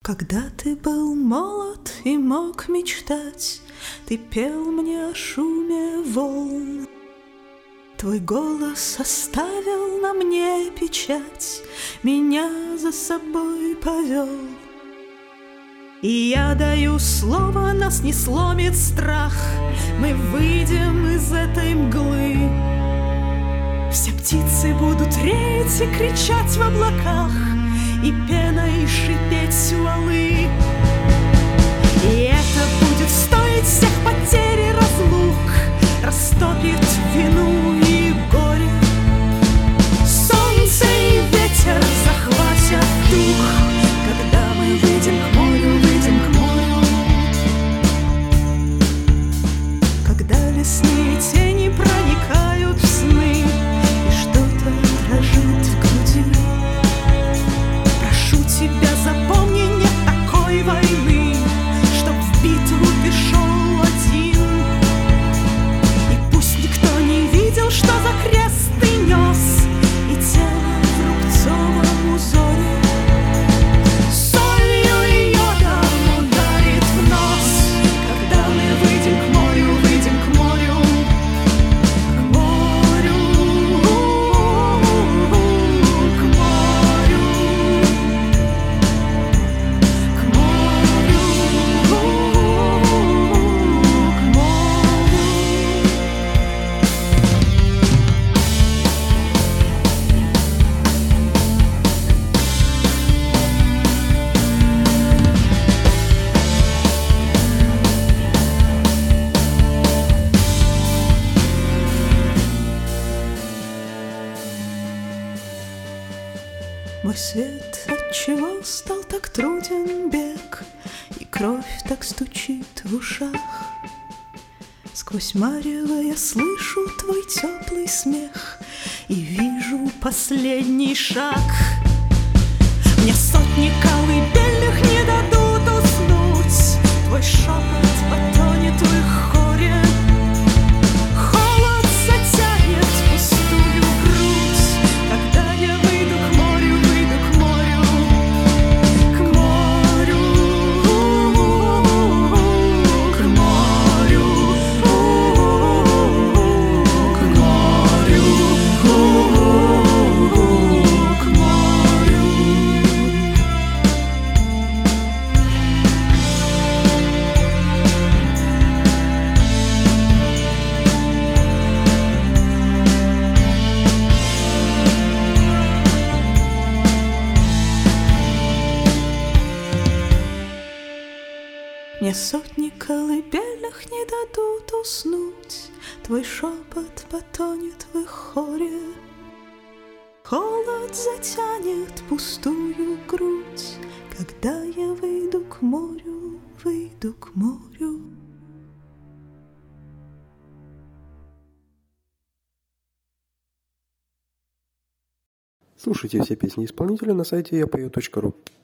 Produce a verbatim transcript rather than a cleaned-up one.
Когда ты был молод и мог мечтать, ты пел мне о шуме волн. Твой голос оставил на мне печать, меня за собой повел. И я даю слово, нас не сломит страх, мы выйдем из этой мглы. Все птицы будут реять и кричать в облаках, и пеной шипеть с валы. И это будет стоить всех потерь и разлук, растопит вину и горе. Солнце и ветер захватят дух, когда мы выйдем к морю, выйдем к морю. Когда лесные тени проникают в сны, и что-то дрожит в груди. Прошу тебя, запомни, нет такой войны, чтоб в битву ты шел один. И пусть никто не видел, что за крест ты нес, и тело в рубцовом узоре солью и йодом ударит в нос, когда мы выйдем к морю, выйдем к морю, к морю, к морю, к морю, к морю. Мой свет, отчего стал так труден бег, и кровь так стучит в ушах? Сквозь марево я слышу твой теплый смех и вижу последний шаг. Мне сотни колыбельных не дадут уснуть, твой шепот потонет в их хоре. Холод затянет пустую грудь, когда я выйду к морю, выйду к морю, к морю, к морю, к морю, к морю. Мне сотни колыбельных не дадут уснуть, твой шепот потонет в их хоре. Холод затянет пустую грудь, когда я выйду к морю, выйду к морю. Слушайте все песни исполнителя на сайте я пою точка ру.